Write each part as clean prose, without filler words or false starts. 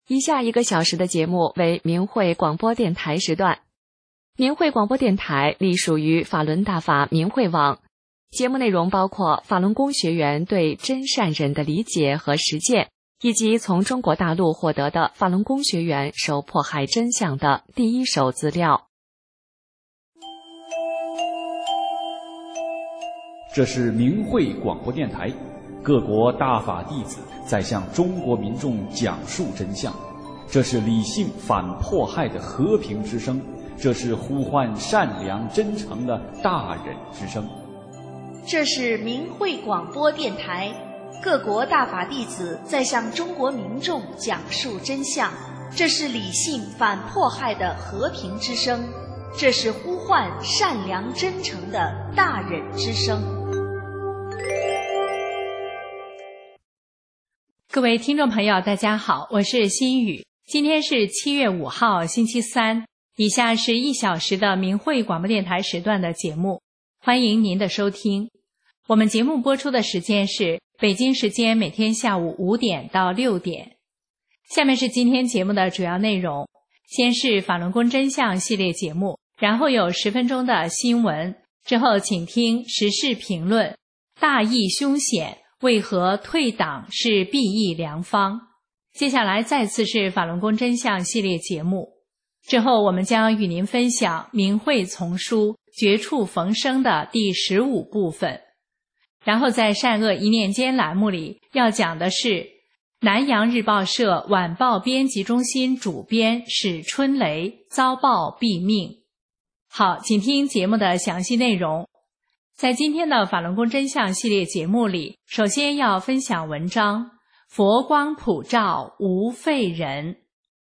以下1个小时的节目为明慧广播电台时段。明慧广播电台隶属于法轮大法明慧网，节目内容包括法轮功学员对真善忍的理解和实践，以及从中国大陆获得的法轮功学员受迫害真相的第一手资料。 这是明慧广播电台，各国大法弟子在向中国民众讲述真相，这是理性反迫害的和平之声，这是呼唤善良真诚的大忍之声。 这是明慧广播电台，各国大法弟子在向中国民众讲述真相，这是理性反迫害的和平之声，这是呼唤善良真诚的大忍之声。 各位听众朋友大家好，我是心雨，今天是7月5号星期三，以下是1小时的明慧广播电台时段的节目，欢迎您的收听。我们节目播出的时间是北京时间每天下午5点到6点。下面是今天节目的主要内容，先是法轮功真相系列节目，然后有10分钟的新闻，之后请听时事评论，大疫凶险，为何退党是避疫良方？接下来再次是法轮功真相系列节目，之后我们将与您分享明慧丛书绝处逢生的第15部分。然后在善恶一念间栏目里要讲的是南洋日报社晚报编辑中心主编史春雷遭报毙命。好，请听节目的详细内容。在今天的法轮功真相系列节目里，首先要分享文章佛光普照无废人。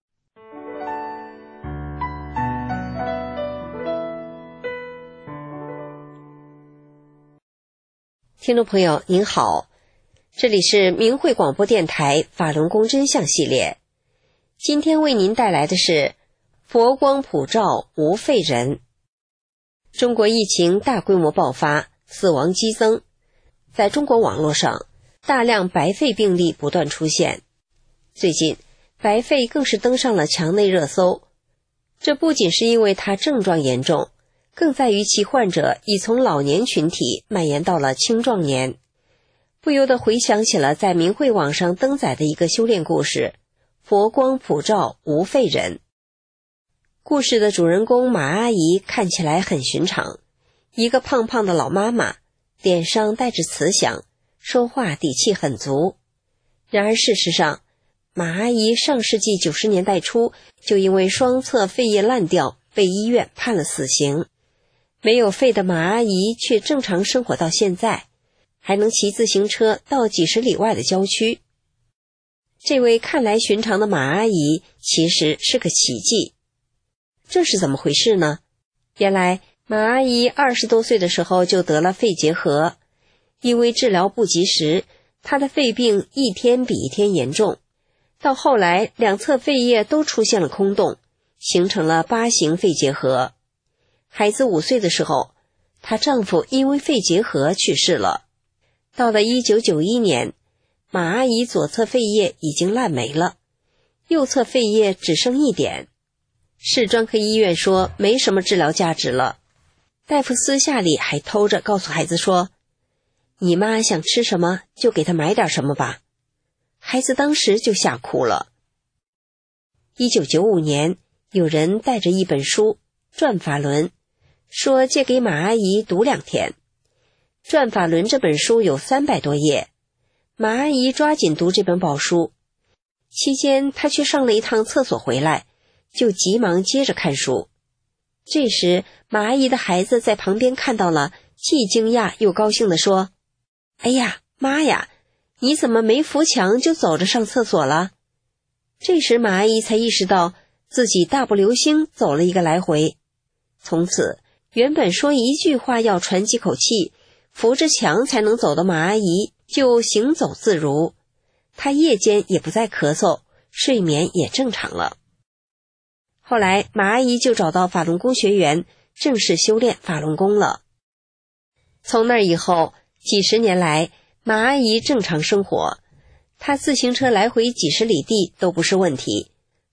听众朋友您好，这里是明慧广播电台法轮功真相系列，今天为您带来的是佛光普照无废人。中国疫情大规模爆发，死亡激增，在中国网络上大量白肺病例不断出现，最近白肺更是登上了墙内热搜。这不仅是因为它症状严重，更在于其患者已从老年群体蔓延到了青壮年，不由得回想起了在明慧网上登载的一个修炼故事，佛光普照无废人。故事的主人公马阿姨看起来很寻常，一个胖胖的老妈妈，脸上带着慈祥，说话底气很足。然而事实上，马阿姨上世纪90年代初就因为双侧肺叶烂掉被医院判了死刑，没有肺的马阿姨却正常生活到现在，还能骑自行车到几十里外的郊区。这位看来寻常的马阿姨其实是个奇迹。这是怎么回事呢？原来马阿姨20多岁的时候就得了肺结核，因为治疗不及时，她的肺病一天比一天严重，到后来两侧肺叶都出现了空洞，形成了8型肺结核。孩子5岁的时候，她丈夫因为肺结核去世了。到了1991年，马阿姨左侧肺叶已经烂没了，右侧肺叶只剩1点。市专科医院说没什么治疗价值了，大夫私下里还偷着告诉孩子说，你妈想吃什么就给她买点什么吧。孩子当时就吓哭了。1995年，有人带着一本书《转法轮》，说借给马阿姨读2天。《转法轮》这本书有300多页，马阿姨抓紧读这本宝书。期间她去上了一趟厕所回来，就急忙接着看书。这时马阿姨的孩子在旁边看到了，既惊讶又高兴地说，哎呀，妈呀，你怎么没扶墙就走着上厕所了？这时马阿姨才意识到自己大步流星走了一个来回。从此原本说一句话要喘几口气，扶着墙才能走的马阿姨就行走自如，她夜间也不再咳嗽，睡眠也正常了。后来马阿姨就找到法轮功学员，正式修炼法轮功了。从那以后，几十年来，马阿姨正常生活，她自行车来回几十里地都不是问题，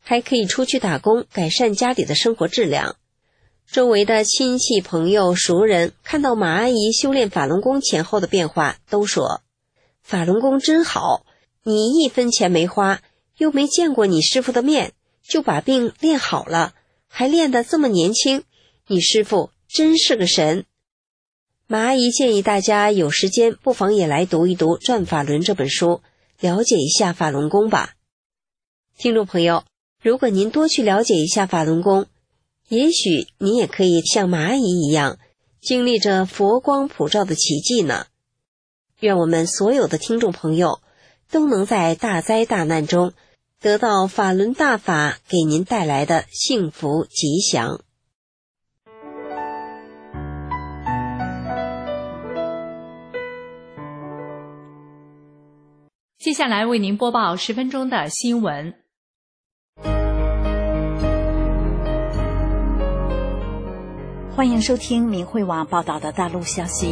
还可以出去打工，改善家里的生活质量。周围的亲戚朋友熟人看到马阿姨修炼法轮功前后的变化，都说法轮功真好，你1分钱没花，又没见过你师父的面，就把病练好了，还练得这么年轻，你师父真是个神。马阿姨建议大家有时间不妨也来读一读《转法轮》这本书，了解一下法轮功吧。听众朋友，如果您多去了解一下法轮功，也许你也可以像马阿姨一样，经历着佛光普照的奇迹呢。愿我们所有的听众朋友都能在大灾大难中得到法轮大法给您带来的幸福吉祥。 接下来为您播报10分钟的新闻。 欢迎收听明慧网报道的大陆消息。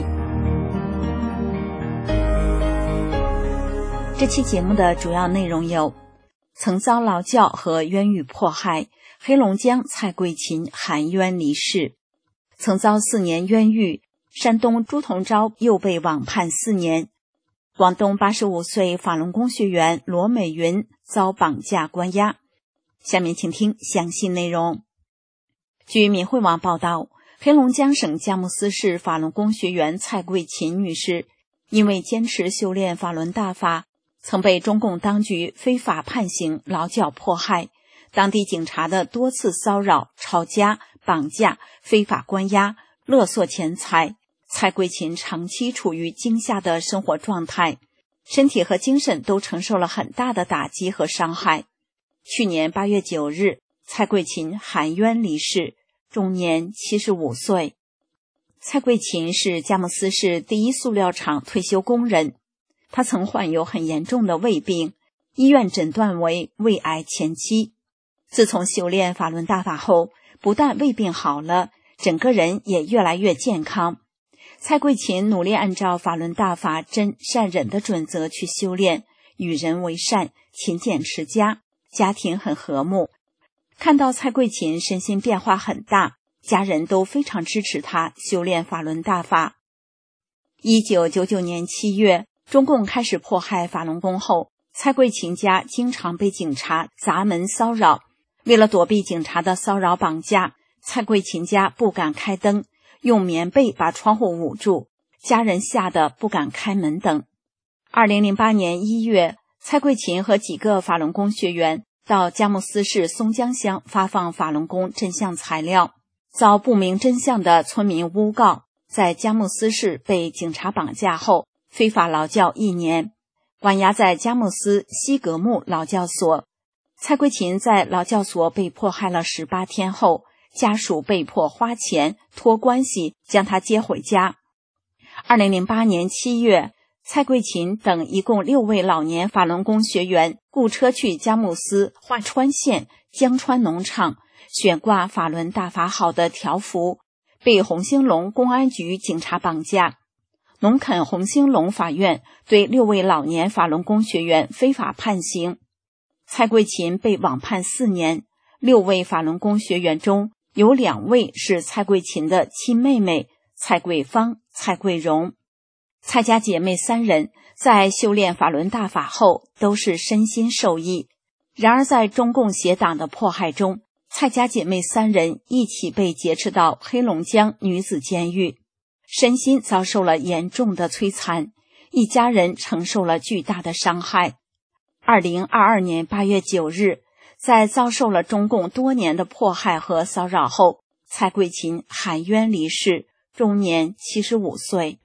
这期节目的主要内容有：曾遭劳教和冤狱迫害，黑龙江蔡桂琴含冤离世；曾遭4年冤狱，山东朱同昭又被网判4年；广东85岁法轮功学员罗美云遭绑架关押。下面请听详细内容。据明慧网报道，黑龙江省佳木斯市法轮功学员蔡桂琴女士因为坚持修炼法轮大法，曾被中共当局非法判刑、劳教迫害，当地警察的多次骚扰、抄家、绑架、非法关押、勒索钱财。蔡桂琴长期处于惊吓的生活状态，身体和精神都承受了很大的打击和伤害。去年8月9日，蔡桂琴含冤离世，终年75岁。蔡桂琴是佳木斯市第一塑料厂退休工人，她曾患有很严重的胃病，医院诊断为胃癌前期。自从修炼法轮大法后，不但胃病好了，整个人也越来越健康。蔡桂琴努力按照法轮大法真善忍的准则去修炼，与人为善，勤俭持家，家庭很和睦。看到蔡桂琴身心变化很大，家人都非常支持她修炼法轮大法。1999年7月，中共开始迫害法轮功后，蔡桂琴家经常被警察砸门骚扰。为了躲避警察的骚扰绑架，蔡桂琴家不敢开灯，用棉被把窗户捂住，家人吓得不敢开门等。2008年1月，蔡桂琴和几个法轮功学员到佳木斯市松江乡发放法轮功真相材料，遭不明真相的村民诬告，在佳木斯市被警察绑架后非法劳教1年，关押在佳木斯西格木劳教所。蔡桂琴在劳教所被迫害了18天后，家属被迫花钱托关系将他接回家。2008年7月，蔡桂琴等一共6位老年法轮功学员雇车去佳木斯桦川县江川农场悬挂法轮大法好的条幅，被红兴隆公安局警察绑架。农垦红兴隆法院对6位老年法轮功学员非法判刑，蔡桂琴被网判4年。6位法轮功学员中有2位是蔡桂琴的亲妹妹蔡桂芳、蔡桂荣。蔡家姐妹3人在修炼法轮大法后都是身心受益，然而在中共邪党的迫害中，蔡家姐妹3人一起被劫持到黑龙江女子监狱，身心遭受了严重的摧残，一家人承受了巨大的伤害。2022年8月9日，在遭受了中共多年的迫害和骚扰后，蔡桂琴含冤离世，终年75岁。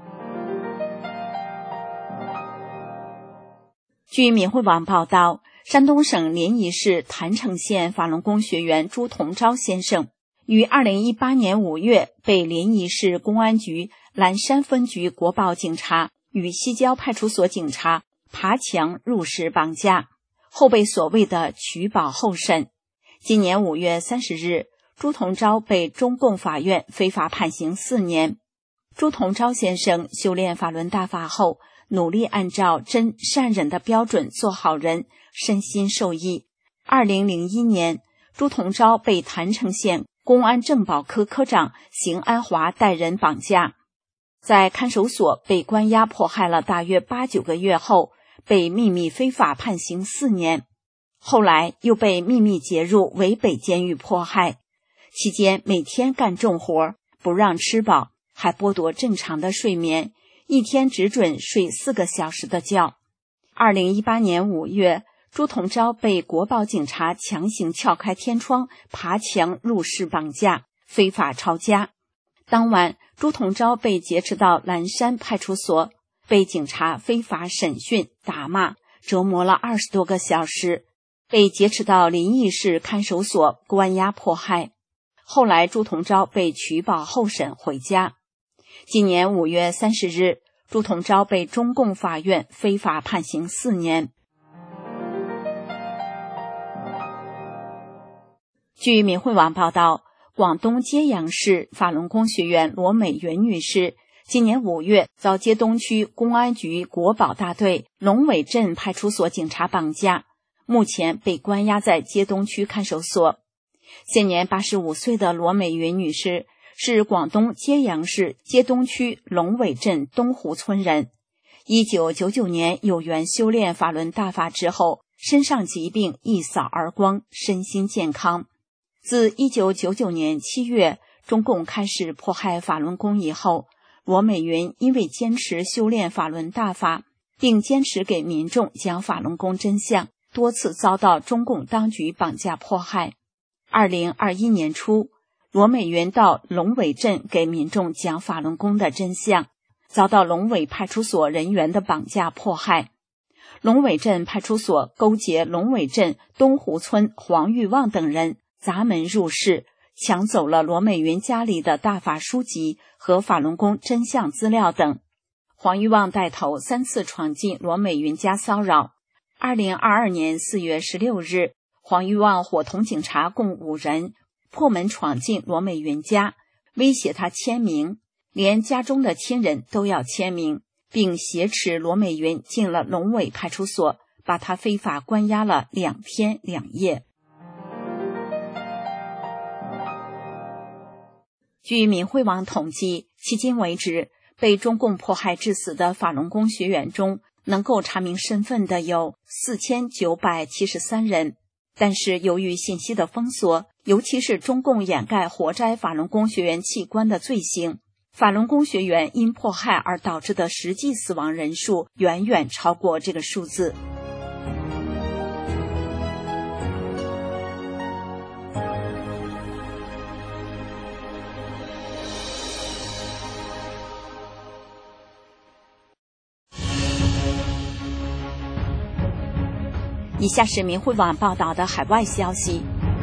据闽会网报道，山东省临沂市郯城县法轮功学员朱同昭先生于2018年5月被临沂市公安局蓝山分局国保警察与西郊派出所警察爬墙入室绑架，后被所谓的取保候审。今年5月30日，朱同昭被中共法院非法判刑4年。朱同昭先生修炼法轮大法后，努力按照真善忍的标准做好人，身心受益。 2001年，朱同昭被郯城县公安政保科科长邢安华带人绑架，在看守所被关押迫害了大约8、9个月后，被秘密非法判刑4年，后来又被秘密截入伪北监狱迫害，期间每天干重活，不让吃饱，还剥夺正常的睡眠，一天只准睡4个小时的觉。2018年5月，朱同昭被国保警察强行撬开天窗，爬墙入室绑架，非法抄家。当晚，朱同昭被劫持到蓝山派出所，被警察非法审讯、打骂，折磨了20多个小时，被劫持到临沂市看守所关押迫害。后来朱同昭被取保候审回家。今年5月30日，朱同昭被中共法院非法判刑4年。据民汇网报道，广东揭阳市法轮功学员罗美云女士今年5月遭街东区公安局国保大队龙尾镇派出所警察绑架，目前被关押在街东区看守所。现年85岁的罗美云女士是广东揭阳市街东区龙尾镇东湖村人。1999年有缘修炼法轮大法之后，身上疾病一扫而光，身心健康。自1999年7月中共开始迫害法轮功以后，罗美云因为坚持修炼法轮大法，并坚持给民众讲法轮功真相，多次遭到中共当局绑架迫害。2021年初，罗美云到龙尾镇给民众讲法轮功的真相，遭到龙尾派出所人员的绑架迫害。龙尾镇派出所勾结龙尾镇东湖村黄玉旺等人砸门入室，抢走了罗美云家里的大法书籍和法轮功真相资料等。黄玉旺带头3次闯进罗美云家骚扰。2022年4月16日，黄玉旺伙同警察共5人破门闯进罗美云家，威胁她签名，连家中的亲人都要签名，并挟持罗美云进了龙尾派出所，把她非法关押了2天2夜。据民汇网统计，迄今为止，被中共迫害致死的法轮功学员中，能够查明身份的有4973人。但是由于信息的封锁，尤其是中共掩盖活摘法轮功学员器官的罪行，法轮功学员因迫害而导致的实际死亡人数远远超过这个数字。以下是民汇网报道的海外消息。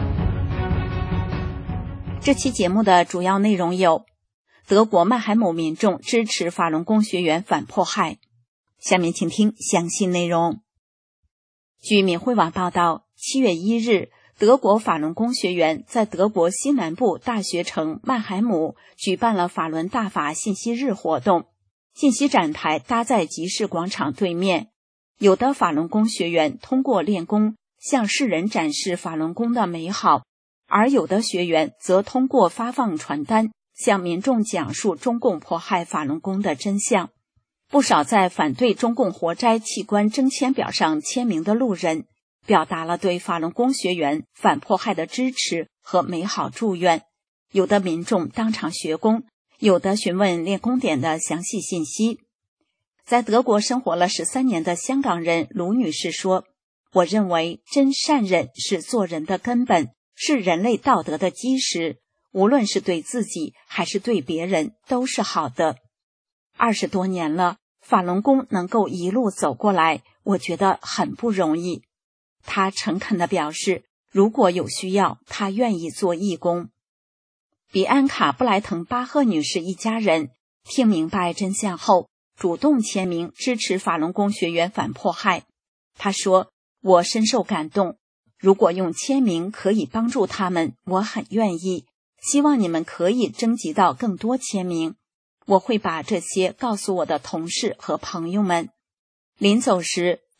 这期节目的主要内容有：德国曼海姆民众支持法轮功学员反迫害。下面请听详细内容。据民汇网报道，7月1日，德国法轮功学员在德国西南部大学城曼海姆举办了法轮大法信息日活动，信息展台搭在集市广场对面。有的法轮功学员通过练功向世人展示法轮功的美好，而有的学员则通过发放传单向民众讲述中共迫害法轮功的真相。不少在反对中共活摘器官征签表上签名的路人，表达了对法轮功学员反迫害的支持和美好祝愿。有的民众当场学功，有的询问练功点的详细信息。在德国生活了13年的香港人卢女士说，我认为真善忍是做人的根本，是人类道德的基石，无论是对自己还是对别人都是好的。20多年了，法轮功能够一路走过来，我觉得很不容易。她诚恳地表示，如果有需要，她愿意做义工。比安卡布莱滕巴赫女士一家人听明白真相后，主动签名支持法轮功学员反迫害。他说，我深受感动，如果用签名可以帮助他们，我很愿意，希望你们可以征集到更多签名，我会把这些告诉我的同事和朋友们。临走时，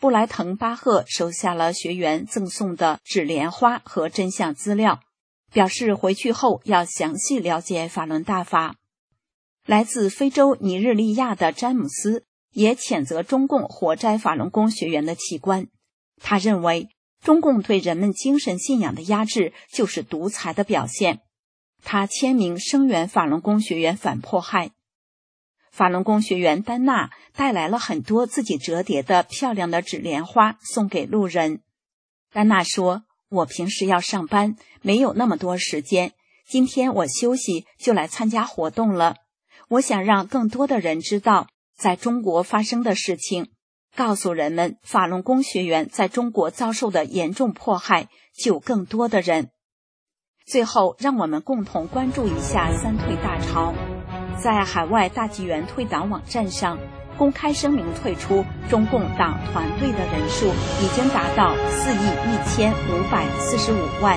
布莱滕巴赫收下了学员赠送的纸莲花和真相资料，表示回去后要详细了解法轮大法。来自非洲尼日利亚的詹姆斯也谴责中共活摘法轮功学员的器官，他认为中共对人们精神信仰的压制就是独裁的表现。他签名声援法轮功学员反迫害。法轮功学员丹娜带来了很多自己折叠的漂亮的纸莲花送给路人。丹娜说，我平时要上班，没有那么多时间，今天我休息就来参加活动了。我想让更多的人知道在中国发生的事情，告诉人们法轮功学员在中国遭受的严重迫害，救更多的人。最后，让我们共同关注一下三退大潮。在海外大纪元退党网站上公开声明退出中共党团队的人数已经达到4.1545亿。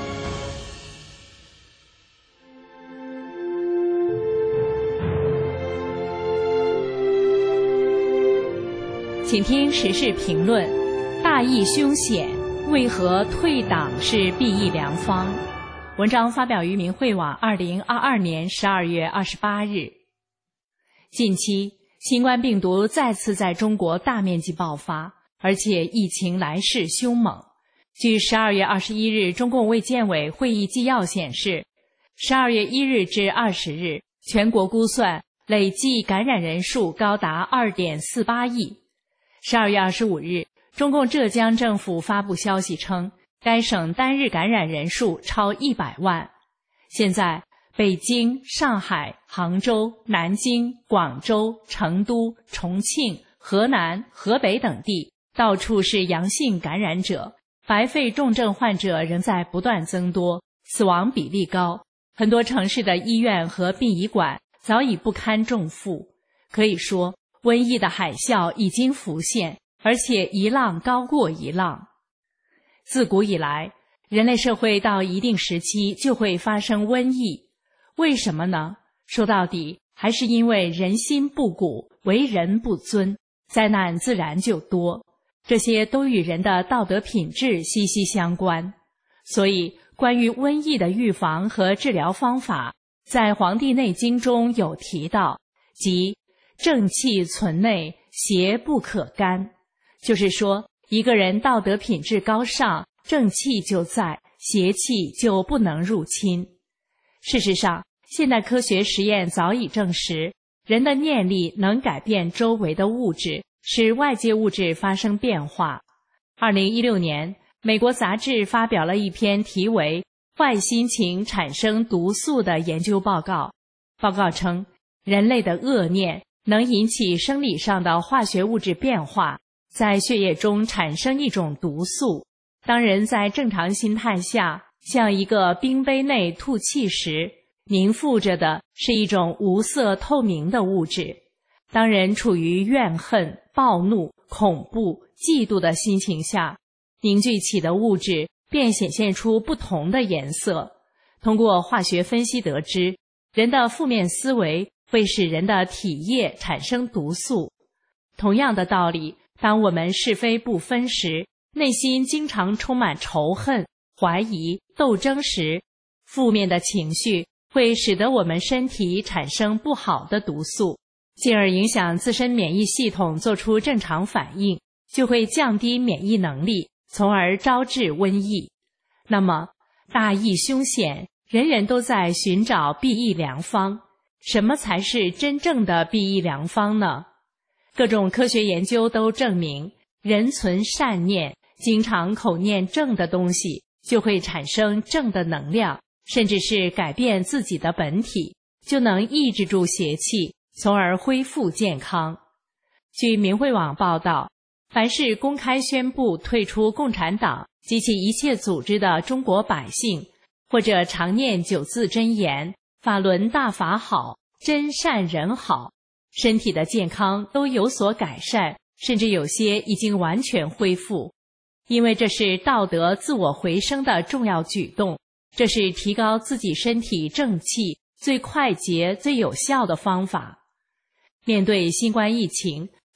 请听时事评论：大义凶险，为何退党是裨益良方？文章发表于明慧网2022年12月28日。近期，新冠病毒再次在中国大面积爆发，而且疫情来势凶猛。据12月21日中共卫健委会议纪要显示，12月1日至20日，全国估算累计感染人数高达 2.48 亿。12月25日，中共浙江政府发布消息称，该省单日感染人数超100万。现在，北京、上海、杭州、南京、广州、成都、重庆、河南、河北等地到处是阳性感染者，白肺重症患者仍在不断增多，死亡比例高。很多城市的医院和殡仪馆早已不堪重负。可以说，瘟疫的海啸已经浮现，而且一浪高过一浪。自古以来，人类社会到一定时期就会发生瘟疫。为什么呢？说到底，还是因为人心不古，为人不尊，灾难自然就多。这些都与人的道德品质息息相关。所以，关于瘟疫的预防和治疗方法，在《黄帝内经》中有提到，即正气存内，邪不可干。就是说，一个人道德品质高尚，正气就在，邪气就不能入侵。事实上，现代科学实验早已证实，人的念力能改变周围的物质，使外界物质发生变化。2016年，美国杂志发表了一篇题为《坏心情产生毒素》的研究报告。报告称，人类的恶念能引起生理上的化学物质变化，在血液中产生一种毒素。当人在正常心态下向一个冰杯内吐气时，凝附着的是一种无色透明的物质。当人处于怨恨、暴怒、恐怖、嫉妒的心情下，凝聚起的物质便显现出不同的颜色。通过化学分析得知，人的负面思维会使人的体液产生毒素。同样的道理，当我们是非不分时，内心经常充满仇恨、怀疑、斗争时，负面的情绪会使得我们身体产生不好的毒素，进而影响自身免疫系统做出正常反应，就会降低免疫能力，从而招致瘟疫。那么，大义凶险，人人都在寻找裨益良方。什么才是真正的裨益良方呢？各种科学研究都证明，人存善念，经常口念正的东西，就会产生正的能量，甚至是改变自己的本体，就能抑制住邪气，从而恢复健康。据明慧网报道，凡是公开宣布退出共产党及其一切组织的中国百姓，或者常念9字真言，法轮大法好，真善人好，身体的健康都有所改善，甚至有些已经完全恢复。因为这是道德自我回升的重要举动，这是提高自己身体正气最快捷、最有效的方法。面对新冠疫情，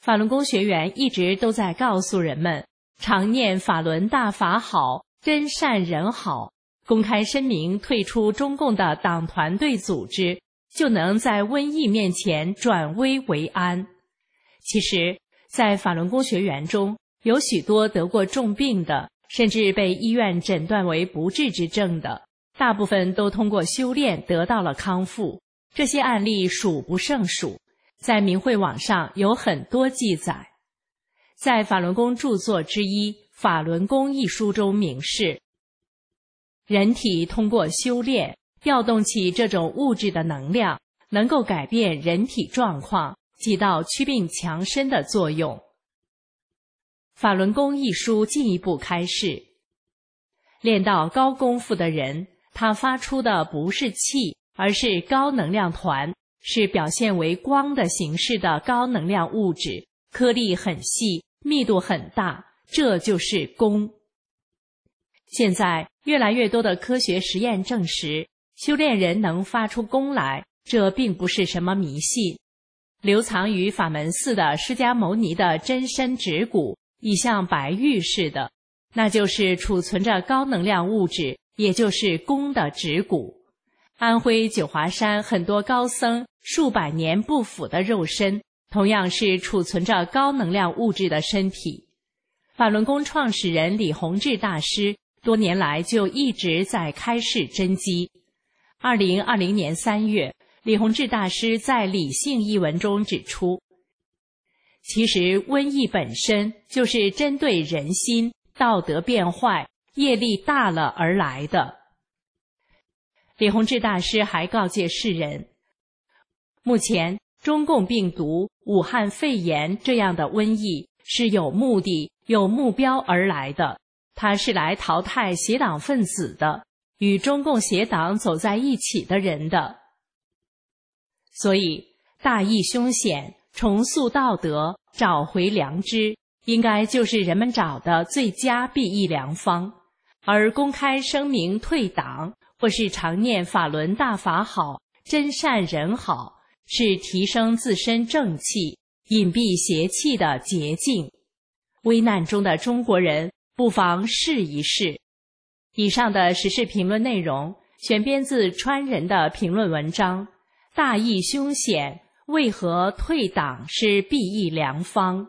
法轮功学员一直都在告诉人们，常念法轮大法好，真善人好，公开声明退出中共的党团队组织，就能在瘟疫面前转危为安。其实，在法轮功学员中，有许多得过重病的，甚至被医院诊断为不治之症的，大部分都通过修炼得到了康复。这些案例数不胜数，在明慧网上有很多记载。在法轮功著作之一《法轮功》一书中明示，人体通过修炼调动起这种物质的能量，能够改变人体状况，起到祛病强身的作用。法轮功一书进一步开示，练到高功夫的人，他发出的不是气，而是高能量团，是表现为光的形式的高能量物质，颗粒很细，密度很大，这就是功。现在越来越多的科学实验证实，修炼人能发出功来，这并不是什么迷信。留藏于法门寺的释迦牟尼的真身指骨已像白玉似的，那就是储存着高能量物质，也就是功的指骨。安徽九华山很多高僧数百年不腐的肉身，同样是储存着高能量物质的身体。法轮功创始人李洪志大师多年来就一直在开示真机。2020年3月，李洪志大师在《理性》一文中指出，其实瘟疫本身就是针对人心道德变坏、业力大了而来的。李洪志大师还告诫世人，目前中共病毒、武汉肺炎这样的瘟疫是有目的、有目标而来的，它是来淘汰邪党分子的，与中共邪党走在一起的人的。所以大义凶险，重塑道德，找回良知，应该就是人们找的最佳避疫良方。而公开声明退党，或是常念法轮大法好，真善人好，是提升自身正气、隐蔽邪气的捷径。危难中的中国人不妨试一试。以上的时事评论内容选编自川人的评论文章，大义凶险，为何退党是避疫良方？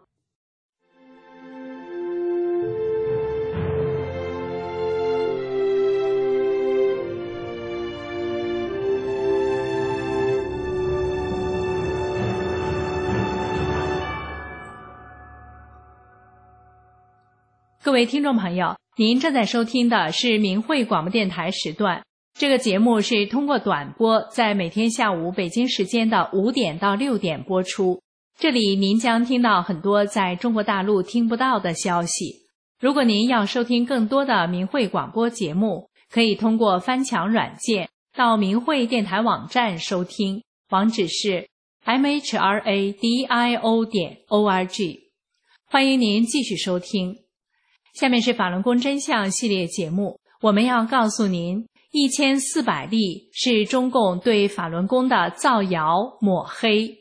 各位听众朋友，您正在收听的是明慧广播电台时段。这个节目是通过短波，在每天下午北京时间的5点到6点播出。这里您将听到很多在中国大陆听不到的消息。如果您要收听更多的明慧广播节目，可以通过翻墙软件到明慧电台网站收听，网址是 mhradio.org。欢迎您继续收听。下面是法轮功真相系列节目，我们要告诉您1400例是中共对法轮功的造谣抹黑。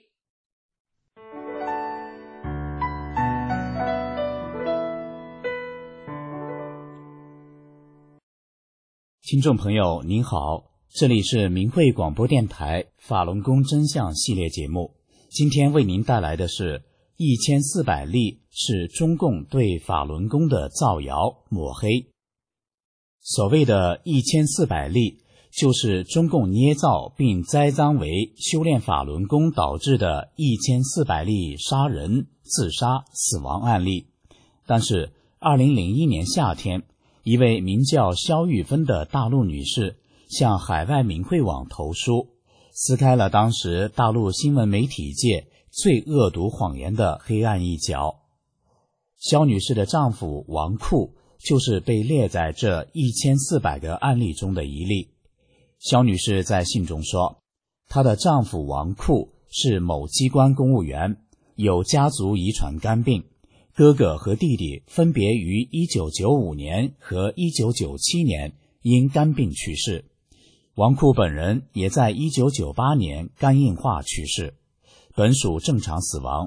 听众朋友您好，这里是明慧广播电台法轮功真相系列节目，今天为您带来的是1400例是中共对法轮功的造谣抹黑。所谓的1400例，就是中共捏造并栽赃为修炼法轮功导致的1400例杀人、自杀、死亡案例。但是2001年夏天，一位名叫肖玉芬的大陆女士向海外明慧网投书，撕开了当时大陆新闻媒体界最恶毒谎言的黑暗一角。肖女士的丈夫王库就是被列在这1400个案例中的一例。肖女士在信中说，她的丈夫王库是某机关公务员，有家族遗传肝病，哥哥和弟弟分别于1995年和1997年因肝病去世。王库本人也在1998年肝硬化去世，本属正常死亡，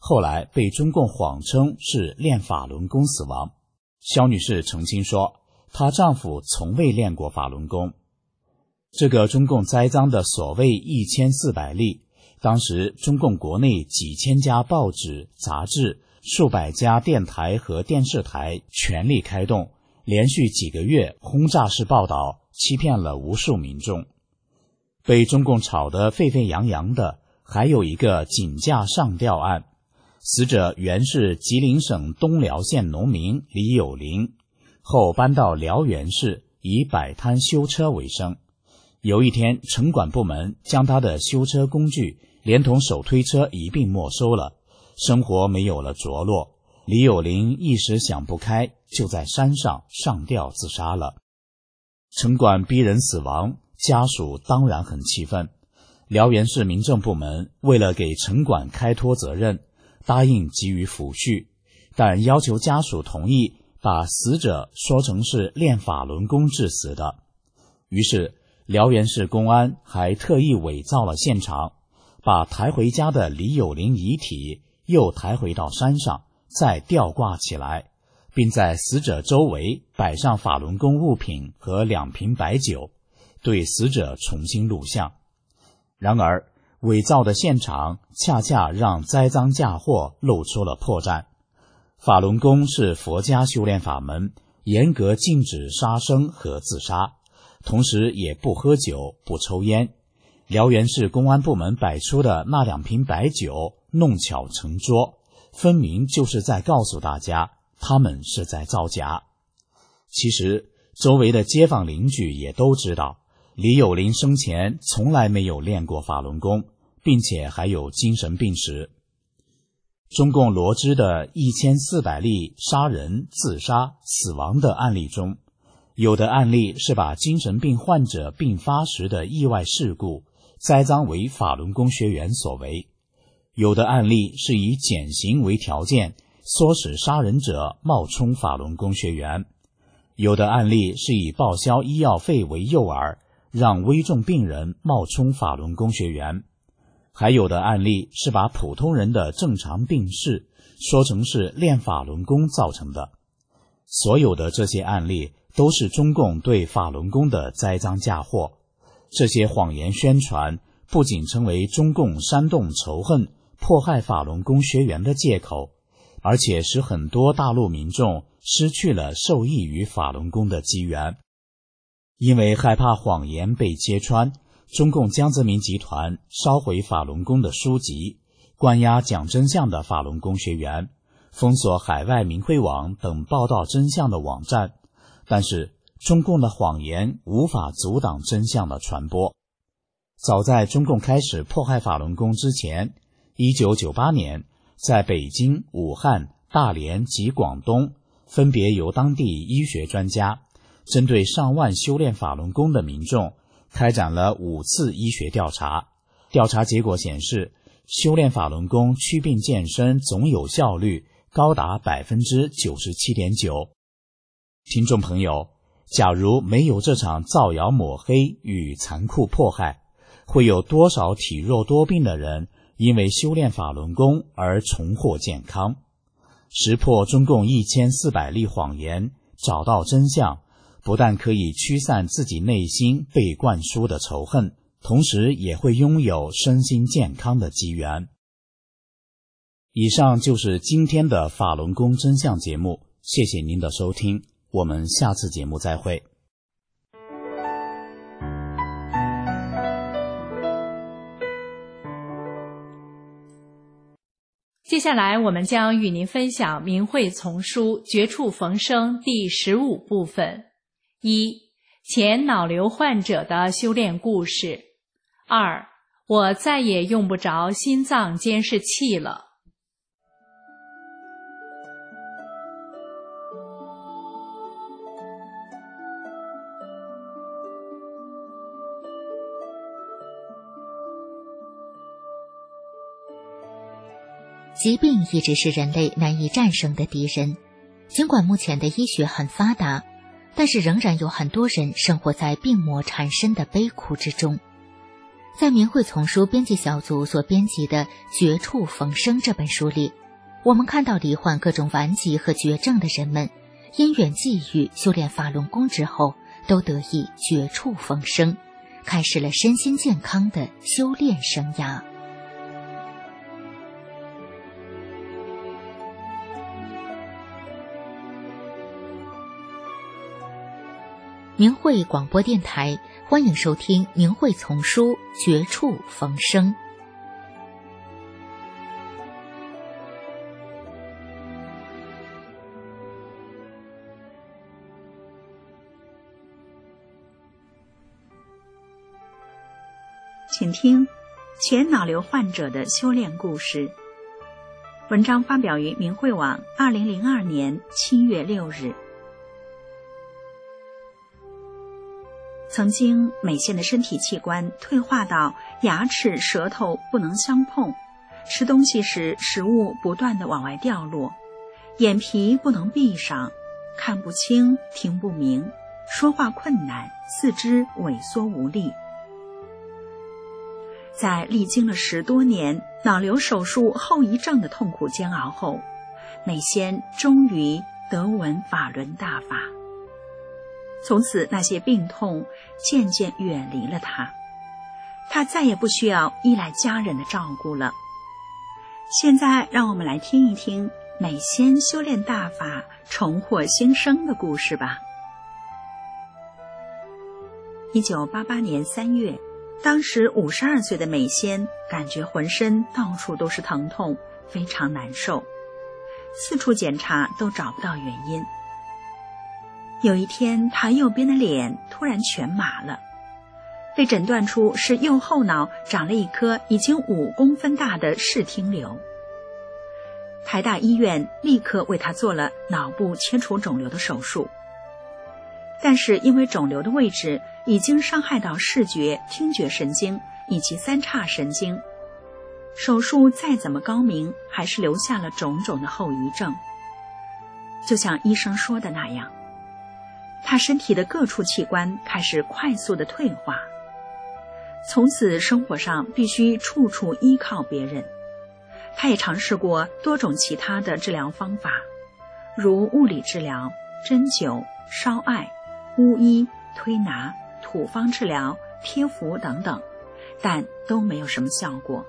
后来被中共谎称是练法轮功死亡。肖女士澄清说，她丈夫从未练过法轮功。这个中共栽赃的所谓1400例，当时中共国内几千家报纸、杂志、数百家电台和电视台全力开动，连续几个月轰炸式报道，欺骗了无数民众。被中共炒得沸沸扬扬的还有一个井架上吊案，死者原是吉林省东辽县农民李有林，后搬到辽源市，以摆摊修车为生。有一天，城管部门将他的修车工具连同手推车一并没收了，生活没有了着落。李有林一时想不开，就在山上上吊自杀了。城管逼人死亡，家属当然很气愤。辽源市民政部门为了给城管开脱责任，答应给予抚恤，但要求家属同意把死者说成是练法轮功致死的。于是辽源市公安还特意伪造了现场，把抬回家的李有林遗体又抬回到山上，再吊挂起来，并在死者周围摆上法轮功物品和2瓶白酒，对死者重新录像。然而伪造的现场恰恰让栽赃嫁祸露出了破绽。法轮功是佛家修炼法门，严格禁止杀生和自杀，同时也不喝酒不抽烟。辽源市公安部门摆出的那2瓶白酒弄巧成拙，分明就是在告诉大家他们是在造假。其实周围的街坊邻居也都知道，李有林生前从来没有练过法轮功，并且还有精神病史。中共罗织的1400例杀人、自杀、死亡的案例中，有的案例是把精神病患者病发时的意外事故栽赃为法轮功学员所为，有的案例是以减刑为条件，唆使杀人者冒充法轮功学员，有的案例是以报销医药费为诱饵，让危重病人冒充法轮功学员，还有的案例是把普通人的正常病逝说成是练法轮功造成的。所有的这些案例都是中共对法轮功的栽赃嫁祸。这些谎言宣传不仅成为中共煽动仇恨、迫害法轮功学员的借口，而且使很多大陆民众失去了受益于法轮功的机缘。因为害怕谎言被揭穿，中共江泽民集团烧毁法轮功的书籍，关押讲真相的法轮功学员，封锁海外明慧网等报道真相的网站。但是中共的谎言无法阻挡真相的传播。早在中共开始迫害法轮功之前，1998年，在北京、武汉、大连及广东，分别由当地医学专家针对上万修炼法轮功的民众开展了5次医学调查。调查结果显示，修炼法轮功祛病健身总有效率高达 97.9%。 听众朋友，假如没有这场造谣抹黑与残酷迫害，会有多少体弱多病的人因为修炼法轮功而重获健康？识破中共1400例谎言，找到真相，不但可以驱散自己内心被灌输的仇恨，同时也会拥有身心健康的机缘。以上就是今天的法轮功真相节目，谢谢您的收听，我们下次节目再会。 接下来我们将与您分享明慧丛书绝处逢生第15部分。1. 前脑瘤患者的修炼故事。2. 我再也用不着心脏监视器了。 疾病一直是人类难以战胜的敌人，尽管目前的医学很发达，但是仍然有很多人生活在病魔缠身的悲苦之中。 在明慧丛书编辑小组所编辑的《绝处逢生》这本书里，我们看到罹患各种顽疾和绝症的人们，因缘际遇修炼法轮功之后，都得以绝处逢生，开始了身心健康的修炼生涯。明慧广播电台，欢迎收听明慧丛书《绝处逢生》。 请听前脑瘤患者的修炼故事。文章发表于明慧网2002年7月6日。曾经美仙的身体器官退化到牙齿、舌头不能相碰，吃东西时食物不断地往外掉落，眼皮不能闭上，看不清，听不明，说话困难，四肢萎缩无力。在历经了10多年脑瘤手术后遗症的痛苦煎熬后，美仙终于得闻法轮大法。从此那些病痛渐渐远离了他再也不需要依赖家人的照顾了。现在让我们来听一听美仙修炼大法重获新生的故事吧。1988年3月，当时52岁的美仙感觉浑身到处都是疼痛，非常难受，四处检查都找不到原因。有一天，他右边的脸突然全麻了，被诊断出是右后脑长了一颗已经5公分大的视听瘤。台大医院立刻为他做了脑部切除肿瘤的手术，但是因为肿瘤的位置已经伤害到视觉、听觉神经以及3叉神经，手术再怎么高明，还是留下了种种的后遗症。就像医生说的那样，他身体的各处器官开始快速的退化，从此生活上必须处处依靠别人。他也尝试过多种其他的治疗方法，如物理治疗、针灸、烧艾、巫医、推拿、土方治疗、贴符等等，但都没有什么效果。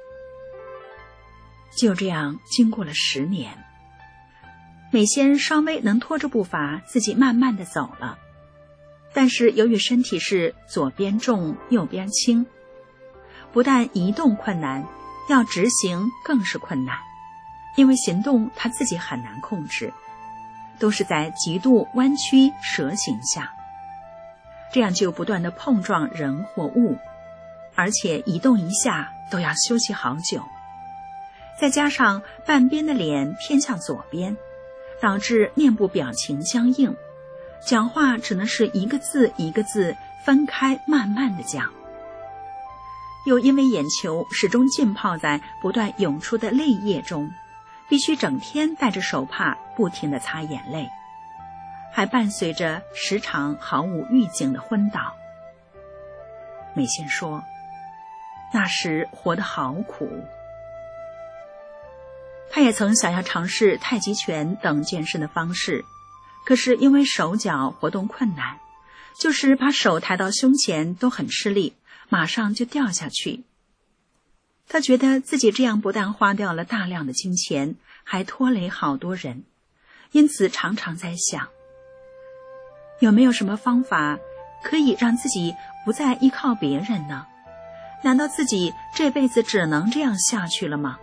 就这样经过了10年，美仙稍微能拖着步伐自己慢慢地走了，但是由于身体是左边重右边轻，不但移动困难，要直行更是困难，因为行动他自己很难控制，都是在极度弯曲蛇形下，这样就不断地碰撞人或物，而且移动一下都要休息好久。再加上半边的脸偏向左边，导致面部表情僵硬，讲话只能是一个字一个字分开慢慢地讲。又因为眼球始终浸泡在不断涌出的泪液中，必须整天戴着手帕不停地擦眼泪，还伴随着时常毫无预警的昏倒。美仙说，那时活得好苦。他也曾想要尝试太极拳等健身的方式，可是因为手脚活动困难，就是把手抬到胸前都很吃力，马上就掉下去。他觉得自己这样不但花掉了大量的金钱，还拖累好多人，因此常常在想，有没有什么方法可以让自己不再依靠别人呢？难道自己这辈子只能这样下去了吗？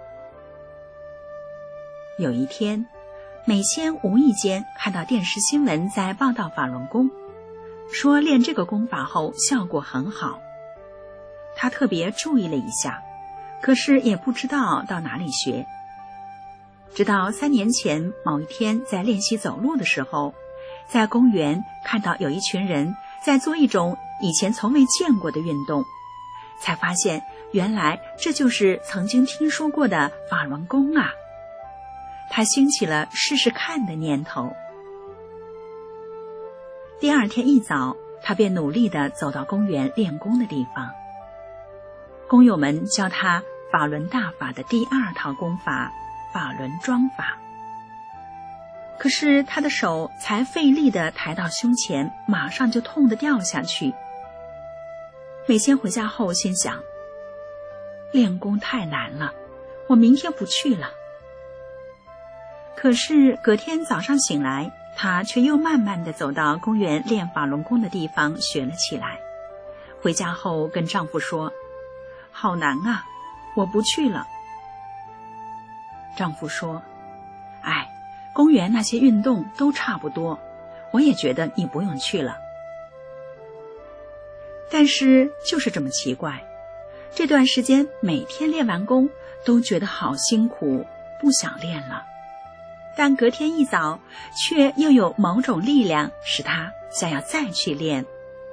有一天，美仙无意间看到电视新闻在报道法轮功，说练这个功法后效果很好。他特别注意了一下，可是也不知道到哪里学。直到3年前某一天在练习走路的时候，在公园看到有一群人在做一种以前从未见过的运动，才发现原来这就是曾经听说过的法轮功啊。他兴起了试试看的念头。第2天一早，他便努力地走到公园练功的地方， 工友们教他法轮大法的第2套功法法轮桩法。可是他的手才费力地抬到胸前，马上就痛得掉下去。美仙回家后心想，练功太难了，我明天不去了。可是隔天早上醒来，他却又慢慢地走到公园练法轮功的地方学了起来。回家后跟丈夫说，好难啊，我不去了。丈夫说，公园那些运动都差不多，我也觉得你不用去了。但是就是这么奇怪，这段时间每天练完功都觉得好辛苦，不想练了。但隔天一早，却又有某种力量使他想要再去练。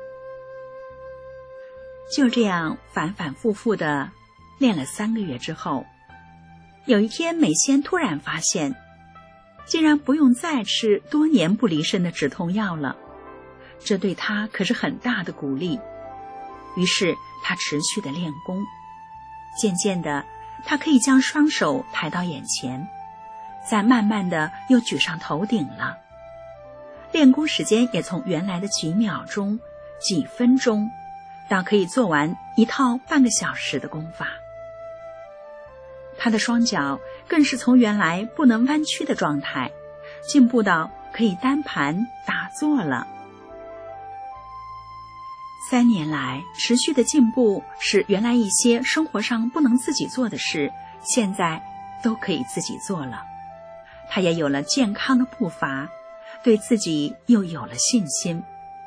就这样反反复复地练了3个月之后，有一天美仙突然发现，竟然不用再吃多年不离身的止痛药了，这对他可是很大的鼓励。于是他持续地练功，渐渐的，他可以将双手抬到眼前，再慢慢的又举上头顶了。练功时间也从原来的几秒钟、几分钟，到可以做完一套半个小时的功法。他的双脚更是从原来不能弯曲的状态，进步到可以单盘打坐了。3年来持续的进步，使原来一些生活上不能自己做的事，现在都可以自己做了。他也有了健康的步伐，对自己又有了信心。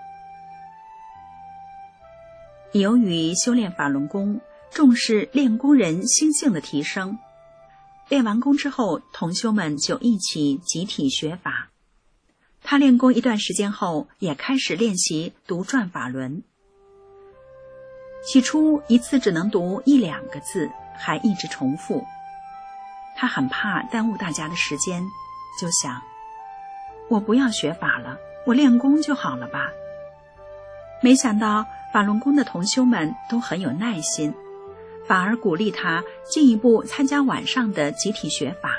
由于修炼法轮功，重视练功人心性的提升，练完功之后，同修们就一起集体学法。他练功一段时间后，也开始练习读转法轮。起初一次只能读1-2个字，还一直重复。他很怕耽误大家的时间，就想，我不要学法了，我练功就好了吧。没想到法轮功的同修们都很有耐心，反而鼓励他进一步参加晚上的集体学法。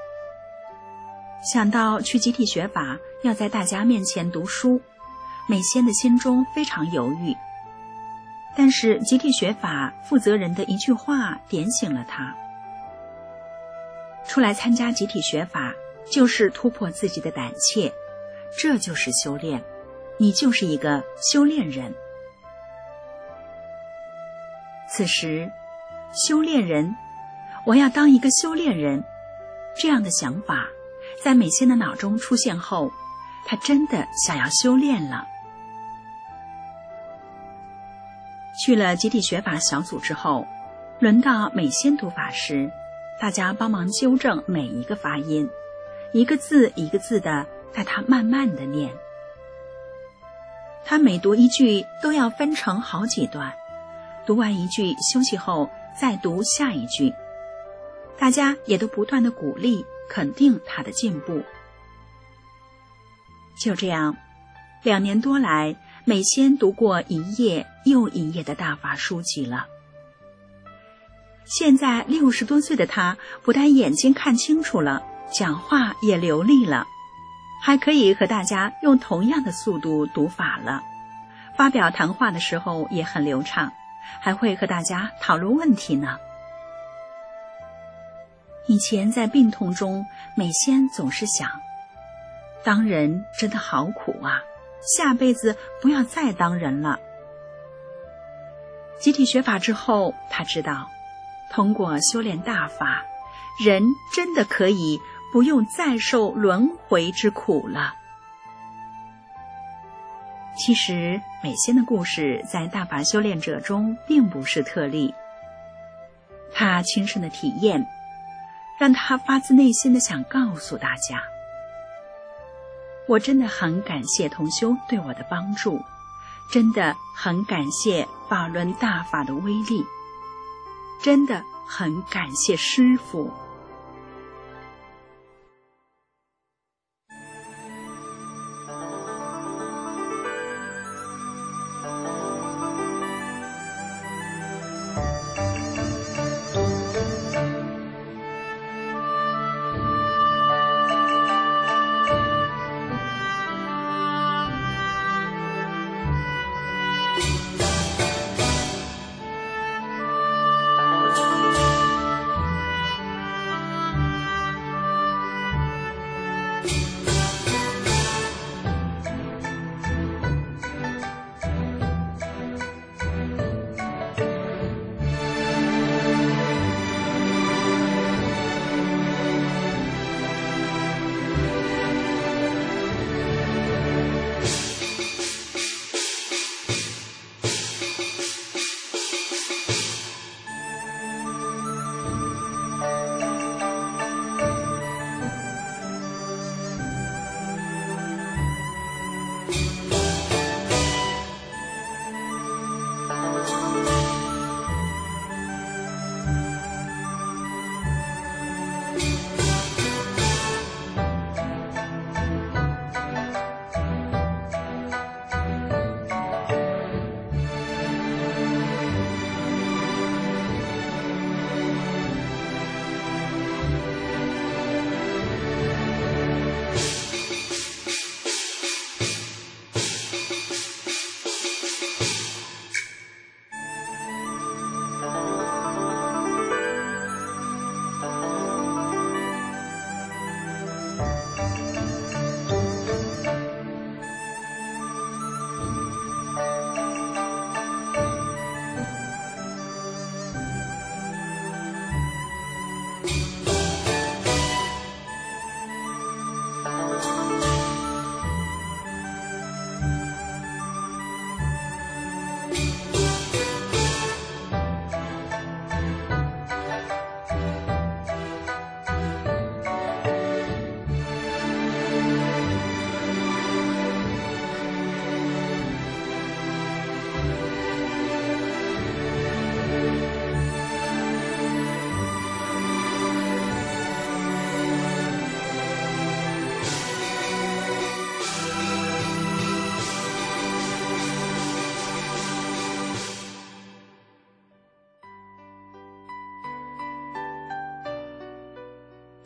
想到去集体学法要在大家面前读书，美仙的心中非常犹豫。但是集体学法负责人的一句话点醒了他，出来参加集体学法就是突破自己的胆怯，这就是修炼，你就是一个修炼人。此时，修炼人，我要当一个修炼人，这样的想法在美仙的脑中出现后，他真的想要修炼了。去了集体学法小组之后，轮到美仙读法时，大家帮忙纠正每一个发音，一个字一个字的带他慢慢的念。他每读一句都要分成好几段，读完一句休息后再读下一句，大家也都不断的鼓励肯定他的进步。就这样2年多来，美仙读过一页又一页的大法书籍了。现在60多岁的他，不但眼睛看清楚了，讲话也流利了，还可以和大家用同样的速度读法了。发表谈话的时候也很流畅，还会和大家讨论问题呢。以前在病痛中，美仙总是想，当人真的好苦啊，下辈子不要再当人了。集体学法之后，他知道通过修炼大法，人真的可以不用再受轮回之苦了。其实美仙的故事在大法修炼者中并不是特例，他亲身的体验让他发自内心的想告诉大家，我真的很感谢同修对我的帮助，真的很感谢法轮大法的威力，真的很感谢师父。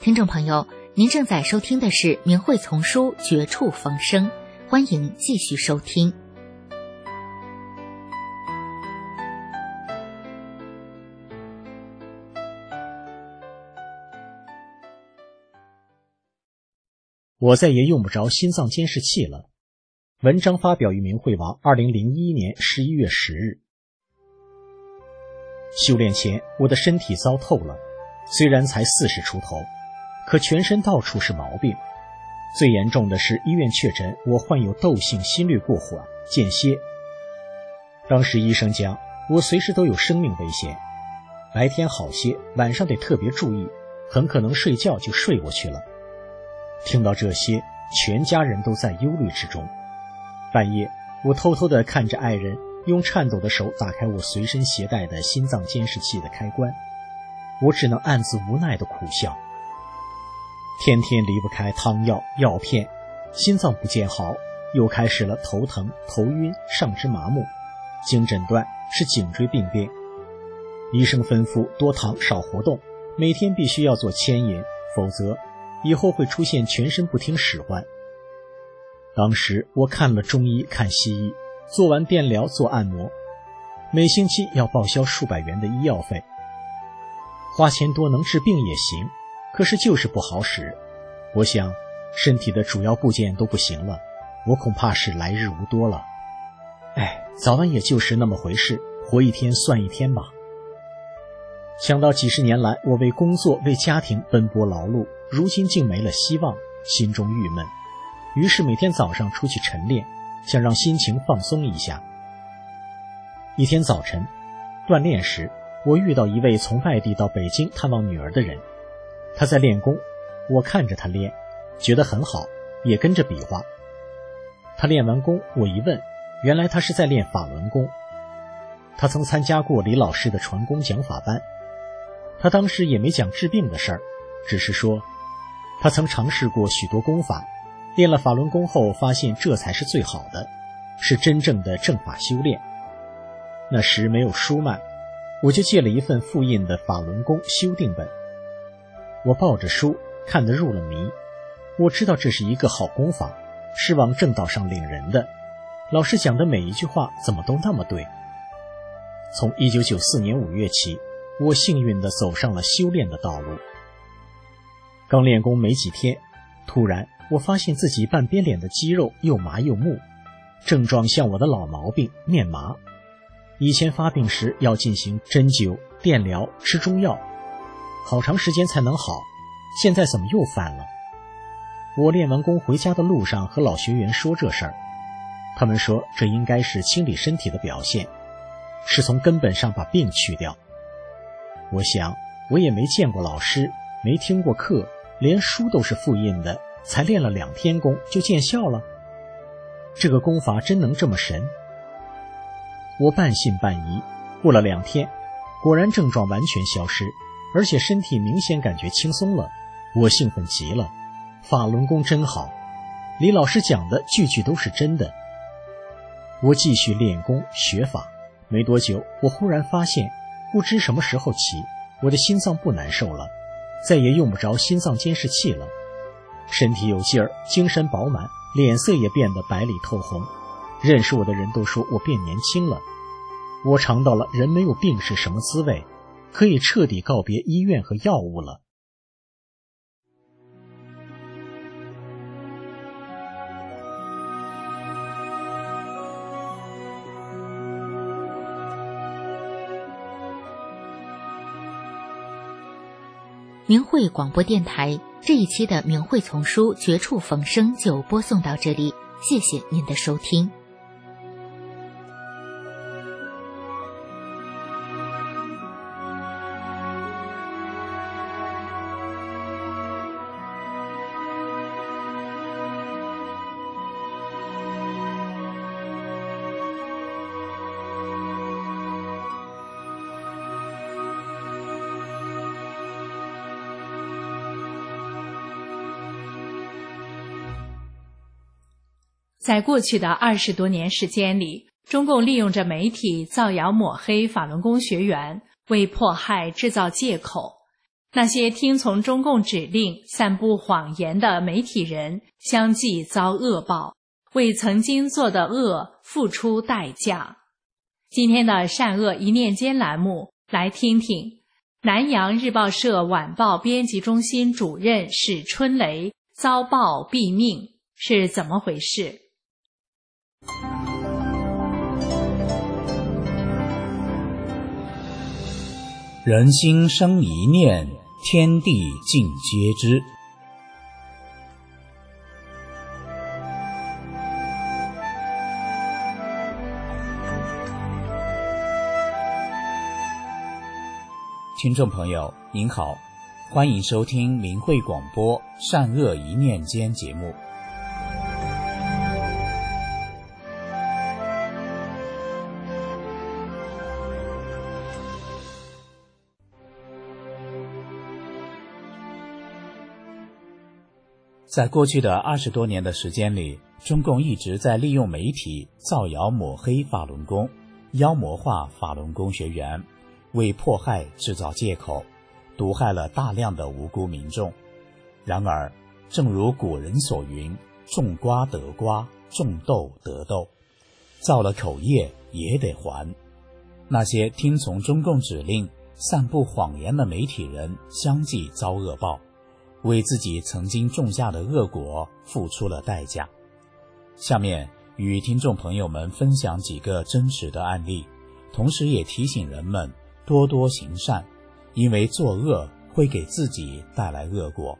听众朋友，您正在收听的是明慧丛书《绝处逢生》，欢迎继续收听。 我再也用不着心脏监视器了。文章发表于明慧网2001年11月10日。修炼前，我的身体糟透了，虽然才40出头，可全身到处是毛病。最严重的是医院确诊我患有窦性心律过缓间歇。当时医生讲我随时都有生命危险，白天好些，晚上得特别注意，很可能睡觉就睡过去了。听到这些，全家人都在忧虑之中。半夜，我偷偷地看着爱人用颤抖的手打开我随身携带的心脏监视器的开关，我只能暗自无奈地苦笑。天天离不开汤药、药片，心脏不见好，又开始了头疼、头晕、上肢麻木，经诊断是颈椎病变。医生吩咐多躺少活动，每天必须要做牵引，否则以后会出现全身不听使唤。当时我看了中医看西医，做完电疗做按摩，每星期要报销数百元的医药费。花钱多能治病也行，可是就是不好使。我想身体的主要部件都不行了，我恐怕是来日无多了。早晚也就是那么回事，活一天算一天吧。想到几十年来我为工作为家庭奔波劳碌，如今竟没了希望，心中郁闷。于是每天早上出去晨练，想让心情放松一下。一天早晨锻炼时，我遇到一位从外地到北京探望女儿的人，他在练功，我看着他练，觉得很好，也跟着比划。他练完功，我一问，原来他是在练法轮功。他曾参加过李老师的传功讲法班，他当时也没讲治病的事儿，只是说他曾尝试过许多功法，练了法轮功后发现这才是最好的，是真正的正法修炼。那时没有书卖，我就借了一份复印的法轮功修订本。我抱着书看得入了迷，我知道这是一个好功法，是往正道上领人的。老师讲的每一句话怎么都那么对。从1994年5月起，我幸运地走上了修炼的道路。刚练功没几天，突然我发现自己半边脸的肌肉又麻又木，症状像我的老毛病面麻。以前发病时要进行针灸、电疗、吃中药，好长时间才能好，现在怎么又犯了？我练完功回家的路上和老学员说这事儿，他们说这应该是清理身体的表现，是从根本上把病去掉。我想我也没见过老师，没听过课，连书都是复印的，才练了2天功就见效了。这个功法真能这么神？我半信半疑。过了2天，果然症状完全消失，而且身体明显感觉轻松了。我兴奋极了，法轮功真好，李老师讲的句句都是真的。我继续练功学法，没多久我忽然发现，不知什么时候起，我的心脏不难受了，再也用不着心脏监视器了，身体有劲儿，精神饱满，脸色也变得白里透红，认识我的人都说我变年轻了。我尝到了人没有病是什么滋味，可以彻底告别医院和药物了。 明慧广播电台这一期的明慧丛书《绝处逢生》就播送到这里，谢谢您的收听。 在过去的20多年时间里，中共利用着媒体造谣抹黑法轮功学员，为迫害制造借口。 那些听从中共指令、散布谎言的媒体人相继遭恶报，为曾经做的恶付出代价。今天的善恶一念间栏目，来听听南洋日报社晚报编辑中心主任史春雷遭报毙命是怎么回事。 人心生一念，天地尽皆知。听众朋友您好，欢迎收听明慧广播善恶一念间节目。在过去的20多年的时间里，中共一直在利用媒体造谣抹黑法轮功，妖魔化法轮功学员，为迫害制造借口，毒害了大量的无辜民众。然而，正如古人所云，种瓜得瓜，种豆得豆，造了口业也得还。那些听从中共指令、散布谎言的媒体人相继遭恶报，为自己曾经种下的恶果付出了代价。下面与听众朋友们分享几个真实的案例，同时也提醒人们多多行善，因为作恶会给自己带来恶果。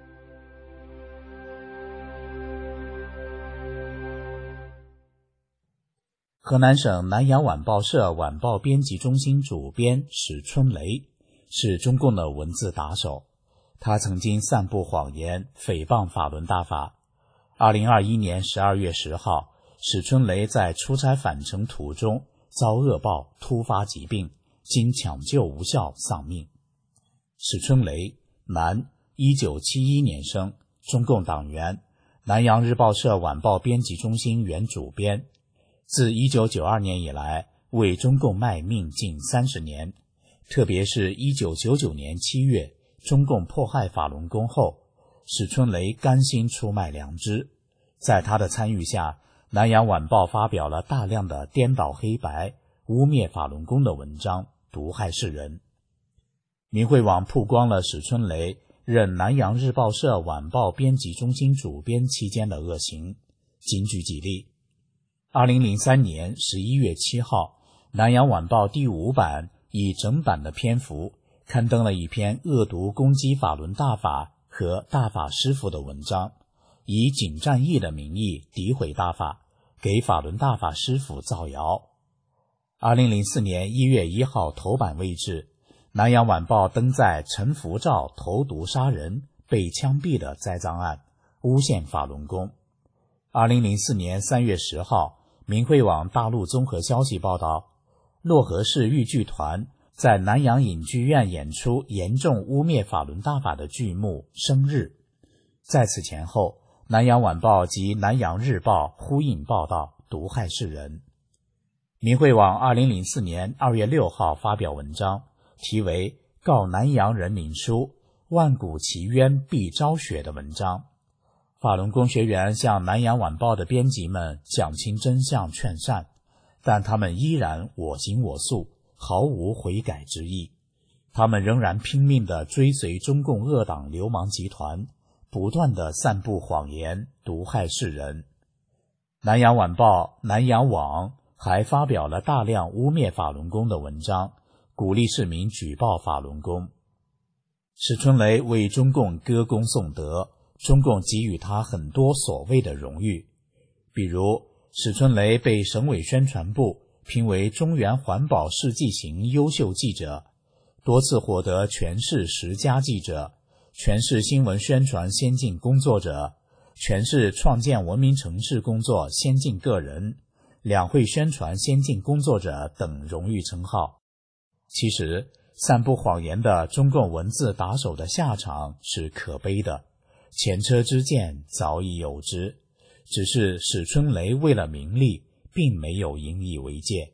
河南省南阳晚报社晚报编辑中心主编史春雷是中共的文字打手，他曾经散布谎言，诽谤法轮大法。2021年12月10号，史春雷在出差返程途中遭恶报突发疾病，经抢救无效丧命。史春雷，男，1971年生，中共党员，南阳日报社晚报编辑中心原主编。自1992年以来，为中共卖命近30年，特别是1999年7月中共迫害法轮功后，史春雷甘心出卖良知。在他的参与下，南阳晚报发表了大量的颠倒黑白、污蔑法轮功的文章，毒害世人。明慧网曝光了史春雷任南阳日报社晚报编辑中心主编期间的恶行，仅举几例。2003年11月7号，南阳晚报第5版以整版的篇幅刊登了一篇恶毒攻击法轮大法和大法师父的文章，以仅战役的名义诋毁大法，给法轮大法师父造谣。2004年1月1号头版位置，南阳晚报登载陈福照投毒杀人被枪毙的栽赃案，诬陷法轮功。2004年3月10号，明慧网大陆综合消息报道，漯河市豫剧团在南阳影剧院演出严重污蔑法轮大法的剧目《生日》。在此前后，南阳晚报及南阳日报呼应报道，毒害世人。明慧网2004年2月6号发表文章，题为《告南阳人民书，万古奇冤必昭雪》的文章。法轮功学员向南阳晚报的编辑们讲清真相劝善，但他们依然我行我素，毫无悔改之意。他们仍然拼命地追随中共恶党流氓集团，不断地散布谎言，毒害世人。南阳晚报、南阳网还发表了大量污蔑法轮功的文章，鼓励市民举报法轮功。史春雷为中共歌功颂德，中共给予他很多所谓的荣誉，比如史春雷被省委宣传部评为中原环保世纪行优秀记者，多次获得全市10佳记者、全市新闻宣传先进工作者、全市创建文明城市工作先进个人、两会宣传先进工作者等荣誉称号。其实，散布谎言的中共文字打手的下场是可悲的，前车之鉴早已有之，只是史春雷为了名利，并没有引以为戒。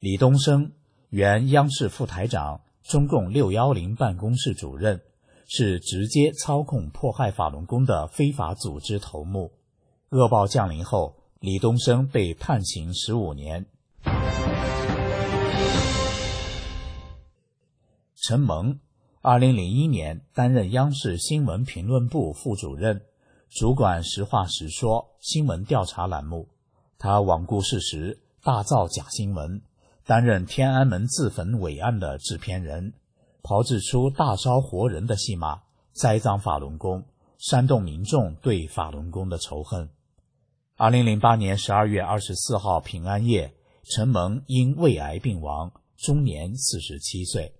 李东生，原央视副台长，中共610办公室主任，是直接操控迫害法轮功的非法组织头目。恶报降临后，李东生被判刑15年。陈蒙，2001年担任央视新闻评论部副主任，主管实话实说新闻调查栏目。他罔顾事实，大造假新闻，担任天安门自焚伟案的制片人，炮制出大烧活人的戏码，栽赃法轮功，煽动民众对法轮功的仇恨。2008年12月24号平安夜，陈蒙因胃癌病亡，终年47岁。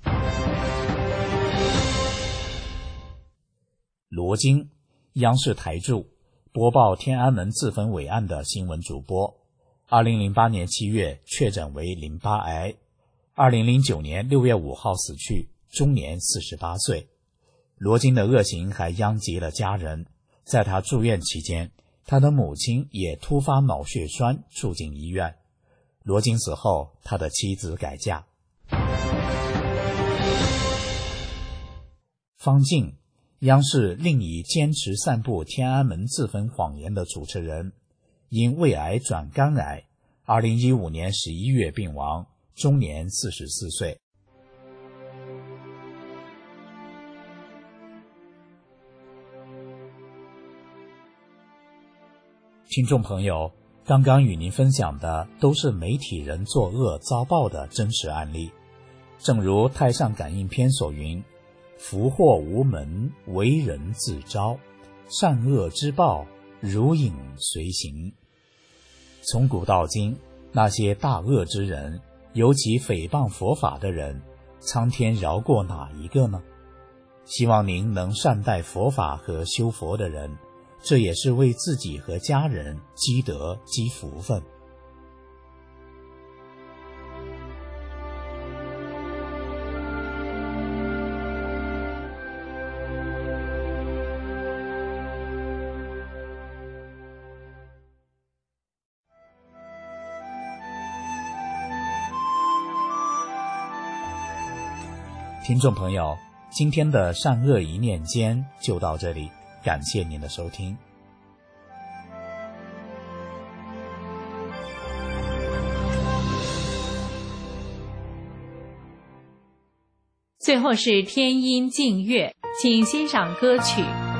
罗京，央视台柱，播报天安门自焚伟案的新闻主播。2008年7月确诊为淋巴癌，2009年6月5号死去，终年48岁。罗京的恶行还殃及了家人，在他住院期间，他的母亲也突发脑血栓住进医院。罗京死后，他的妻子改嫁。方静，央视另一坚持散布天安门自焚谎言的主持人，因胃癌转肝癌，2015年11月病亡，终年44岁。听众朋友，刚刚与您分享的都是媒体人作恶遭报的真实案例。正如《太上感应篇》所云，福祸无门，为人自招，善恶之报，如影随形。从古到今，那些大恶之人，尤其诽谤佛法的人，苍天饶过哪一个呢？希望您能善待佛法和修佛的人，这也是为自己和家人积德积福分。听众朋友，今天的善恶一念间就到这里，感谢您的收听。 最后是天音静乐，请欣赏歌曲。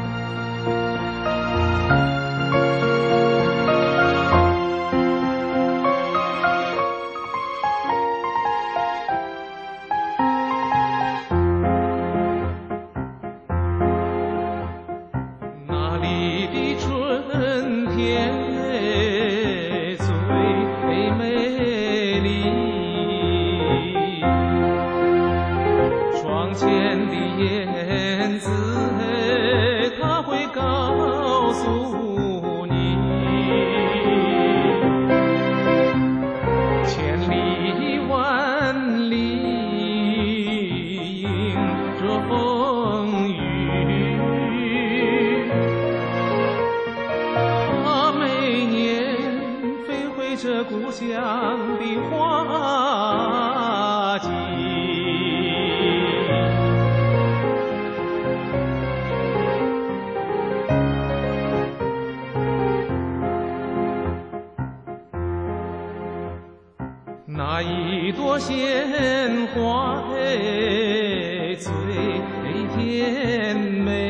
那一朵鲜花最甜美，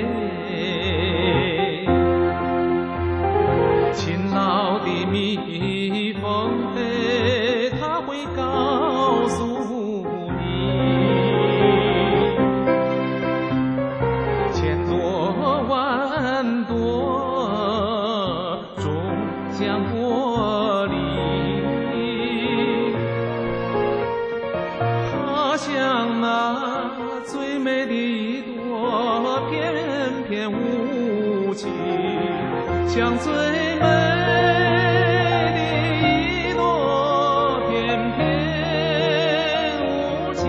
勤劳的蜜蜂它会告诉你，千朵万朵终将过离。像那最美的一朵翩翩舞旗，像最美的一朵翩翩舞旗。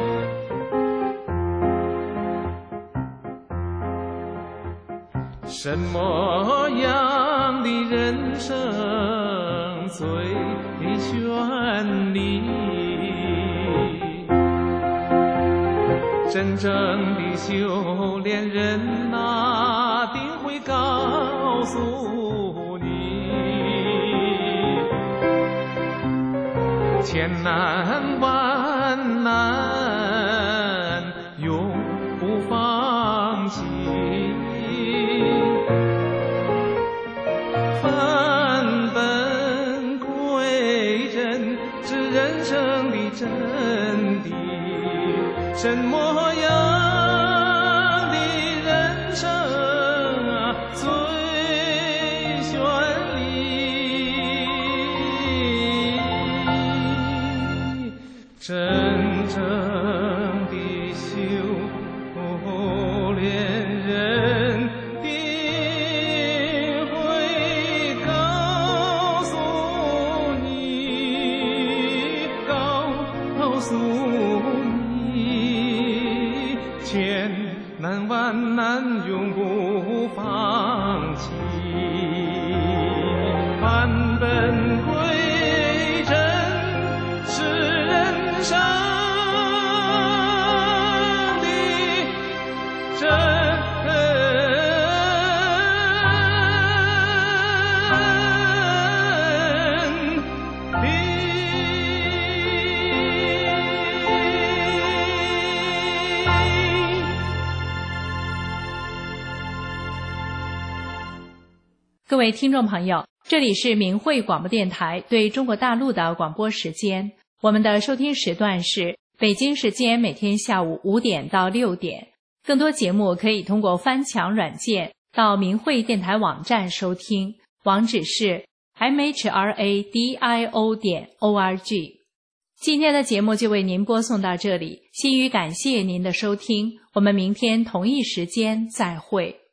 什什么样的人生最绚丽？真正的修炼人哪，定会告诉你，千难万难永不放弃，返本归真是人生的真谛。什么样的人生最绚丽？真正的修炼人定会告诉你，告诉你，千难万难永不放弃，返本归真是人生的真谛。 各位听众朋友，这里是明慧广播电台对中国大陆的广播时间。我们的收听时段是北京时间每天下午5点到6点。更多节目可以通过翻墙软件到明慧电台网站收听，网址是 mhradio.org。今天的节目就为您播送到这里，心语感谢您的收听，我们明天同一时间再会。